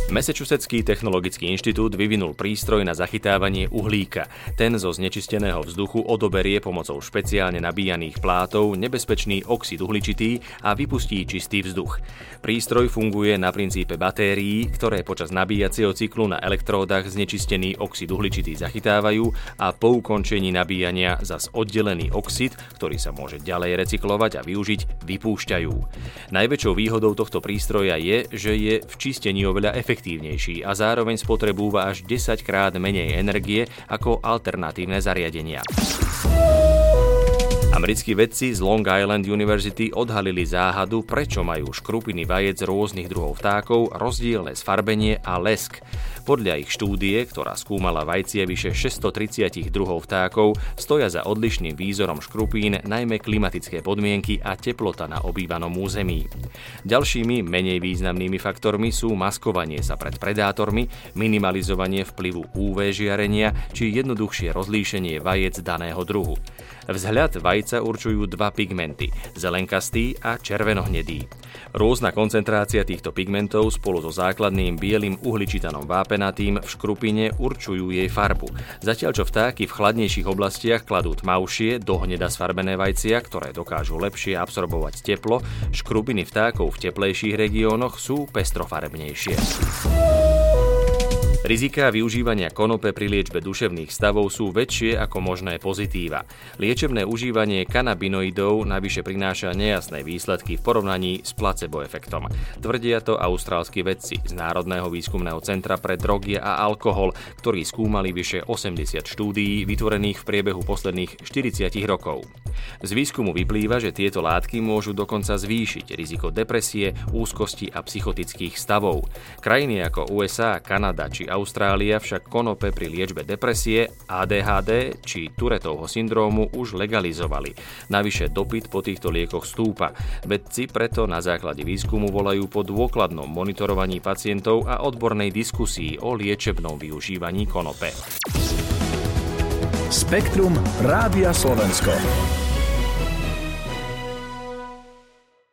Massachusettský technologický inštitút vyvinul prístroj na zachytávanie uhlíka. Ten zo znečisteného vzduchu odoberie pomocou špeciálne nabíjaných plátov nebezpečný oxid uhličitý a vypustí čistý vzduch. Prístroj funguje na princípe batérií, ktoré počas nabíjacieho cyklu na elektródach znečistený oxid uhličitý zachytávajú a po ukončení nabíjania zas oddelený oxid, ktorý sa môže ďalej recyklovať a využiť, vypúšťajú. Najväčšou výhodou tohto prístroja je, že je v čistení oveľa efektívnejší a zároveň spotrebúva až 10 krát menej energie ako alternatívne zariadenia. Americkí vedci z Long Island University odhalili záhadu, prečo majú škrupiny vajec rôznych druhov vtákov rozdielne sfarbenie a lesk. Podľa ich štúdie, ktorá skúmala vajcie vyše 630 druhov vtákov, stoja za odlišným výzorom škrupín najmä klimatické podmienky a teplota na obývanom území. Ďalšími menej významnými faktormi sú maskovanie sa pred predátormi, minimalizovanie vplyvu UV žiarenia či jednoduchšie rozlíšenie vajec daného druhu. Vzhľad vajca určujú dva pigmenty, zelenkastý a červenohnedý. Rôzna koncentrácia týchto pigmentov spolu so základným bielym uhličitanom vápenatým v škrupine určujú jej farbu. Zatiaľ čo vtáky v chladnejších oblastiach kladú tmavšie, do hneda sfarbené vajcia, ktoré dokážu lepšie absorbovať teplo, škrupiny vtákov v teplejších regiónoch sú pestrofarebnejšie. Riziká využívania konope pri liečbe duševných stavov sú väčšie ako možné pozitíva. Liečebné užívanie kanabinoidov navyše prináša nejasné výsledky v porovnaní s placebo efektom. Tvrdia to austrálski vedci z Národného výskumného centra pre drogy a alkohol, ktorí skúmali vyše 80 štúdií vytvorených v priebehu posledných 40 rokov. Z výskumu vyplýva, že tieto látky môžu dokonca zvýšiť riziko depresie, úzkosti a psychotických stavov. Krajiny ako USA, Kanada či Austrália však konope pri liečbe depresie, ADHD či Tourettovho syndrómu už legalizovali. Navyše dopyt po týchto liekoch stúpa. Vedci preto na základe výskumu volajú po dôkladnom monitorovaní pacientov a odbornej diskusii o liečebnom využívaní konope. Spektrum Rádia Slovensko.